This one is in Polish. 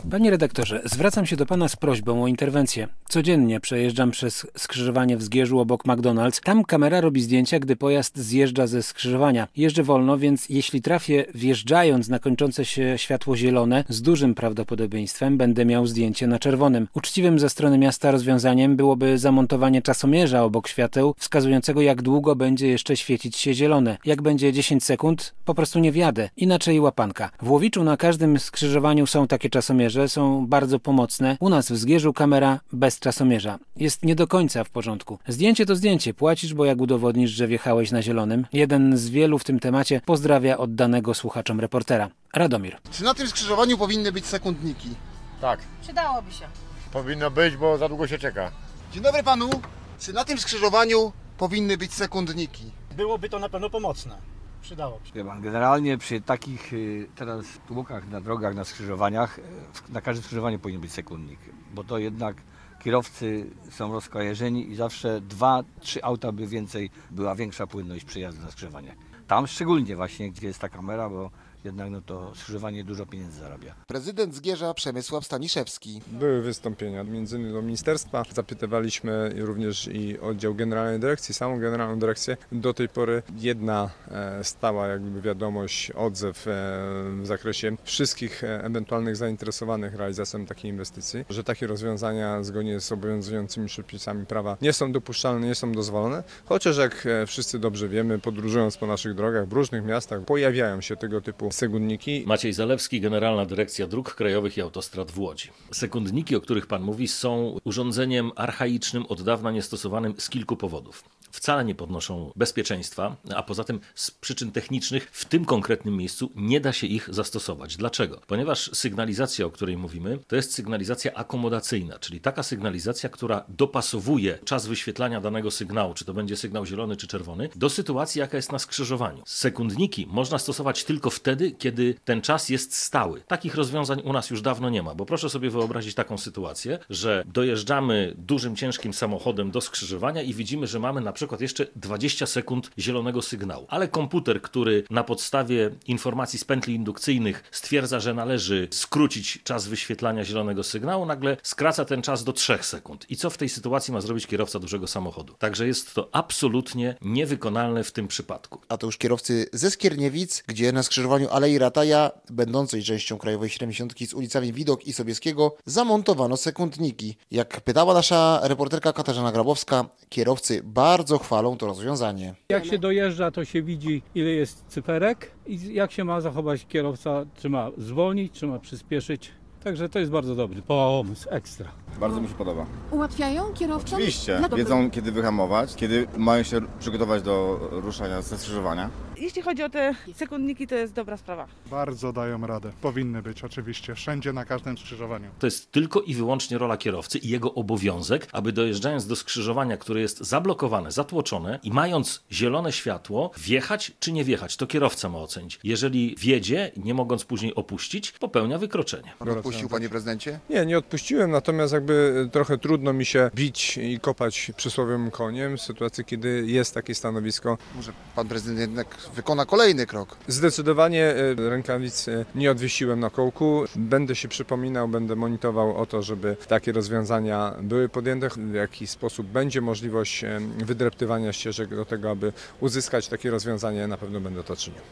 Panie redaktorze, zwracam się do pana z prośbą o interwencję. Codziennie przejeżdżam przez skrzyżowanie w Zgierzu obok McDonald's. Tam kamera robi zdjęcia, gdy pojazd zjeżdża ze skrzyżowania. Jeżdżę wolno, więc jeśli trafię wjeżdżając na kończące się światło zielone, z dużym prawdopodobieństwem będę miał zdjęcie na czerwonym. Uczciwym ze strony miasta rozwiązaniem byłoby zamontowanie czasomierza obok świateł, wskazującego jak długo będzie jeszcze świecić się zielone. Jak będzie 10 sekund, po prostu nie wjadę. Inaczej łapanka. W Łowiczu na każdym skrzyżowaniu są takie czasomierze, są bardzo pomocne. U nas w Zgierzu kamera bez czasomierza. Jest nie do końca w porządku. Zdjęcie to zdjęcie. Płacisz, bo jak udowodnisz, że wjechałeś na zielonym. Jeden z wielu w tym temacie pozdrawia oddanego słuchaczom reportera. Radomir. Czy na tym skrzyżowaniu powinny być sekundniki? Tak. Przydałoby się. Powinno być, bo za długo się czeka. Dzień dobry panu. Czy na tym skrzyżowaniu powinny być sekundniki? Byłoby to na pewno pomocne. Przydałoby się. Generalnie przy takich teraz tłukach na drogach, na skrzyżowaniach, na każdym skrzyżowaniu powinien być sekundnik, bo to jednak kierowcy są rozkojarzeni i zawsze 2-3 auta by więcej, była większa płynność przejazdu na skrzyżowanie. Tam szczególnie właśnie, gdzie jest ta kamera, bo jednak to skrzyżowanie dużo pieniędzy zarabia. Prezydent Zgierza Przemysław Staniszewski. Były wystąpienia między innymi do ministerstwa. Zapytywaliśmy również i oddział Generalnej Dyrekcji, samą Generalną Dyrekcję. Do tej pory jedna stała jakby wiadomość, odzew w zakresie wszystkich ewentualnych zainteresowanych realizacją takiej inwestycji, że takie rozwiązania zgodnie z obowiązującymi przepisami prawa nie są dopuszczalne, nie są dozwolone. Chociaż jak wszyscy dobrze wiemy, podróżując po naszych drogach w różnych miastach pojawiają się tego typu sekundniki. Maciej Zalewski, Generalna Dyrekcja Dróg Krajowych i Autostrad w Łodzi. Sekundniki, o których pan mówi, są urządzeniem archaicznym, od dawna niestosowanym z kilku powodów. Wcale nie podnoszą bezpieczeństwa, a poza tym z przyczyn technicznych w tym konkretnym miejscu nie da się ich zastosować. Dlaczego? Ponieważ sygnalizacja, o której mówimy, to jest sygnalizacja akomodacyjna, czyli taka sygnalizacja, która dopasowuje czas wyświetlania danego sygnału, czy to będzie sygnał zielony czy czerwony, do sytuacji, jaka jest na skrzyżowaniu. Sekundniki można stosować tylko wtedy, kiedy ten czas jest stały. Takich rozwiązań u nas już dawno nie ma, bo proszę sobie wyobrazić taką sytuację, że dojeżdżamy dużym, ciężkim samochodem do skrzyżowania i widzimy, że mamy na przykład jeszcze 20 sekund zielonego sygnału. Ale komputer, który na podstawie informacji z pętli indukcyjnych stwierdza, że należy skrócić czas wyświetlania zielonego sygnału, nagle skraca ten czas do 3 sekund. I co w tej sytuacji ma zrobić kierowca dużego samochodu? Także jest to absolutnie niewykonalne w tym przypadku. A to już kierowcy ze Skierniewic, gdzie na skrzyżowaniu Alei Rataja, będącej częścią Krajowej 70 z ulicami Widok i Sobieskiego, zamontowano sekundniki. Jak pytała nasza reporterka Katarzyna Grabowska, kierowcy bardzo chwalą to rozwiązanie. Jak się dojeżdża, to się widzi, ile jest cyferek i jak się ma zachować kierowca, czy ma zwolnić, czy ma przyspieszyć. Także to jest bardzo dobry pomysł, ekstra. Bardzo mi się podoba. Ułatwiają kierowcom? Oczywiście. Wiedzą, kiedy wyhamować, kiedy mają się przygotować do ruszania ze skrzyżowania. Jeśli chodzi o te sekundniki, to jest dobra sprawa. Bardzo dają radę. Powinny być oczywiście wszędzie, na każdym skrzyżowaniu. To jest tylko i wyłącznie rola kierowcy i jego obowiązek, aby dojeżdżając do skrzyżowania, które jest zablokowane, zatłoczone i mając zielone światło, wjechać czy nie wjechać. To kierowca ma ocenić. Jeżeli wjedzie, nie mogąc później opuścić, popełnia wykroczenie. Odpuścił, panie prezydencie? Nie odpuściłem, natomiast jakby trochę trudno mi się bić i kopać przysłowiowym koniem w sytuacji, kiedy jest takie stanowisko. Może pan prezydent jednak wykona kolejny krok? Zdecydowanie rękawic nie odwiesiłem na kołku. Będę się przypominał, będę monitorował o to, żeby takie rozwiązania były podjęte. W jaki sposób będzie możliwość wydreptywania ścieżek do tego, aby uzyskać takie rozwiązanie, na pewno będę to czynił.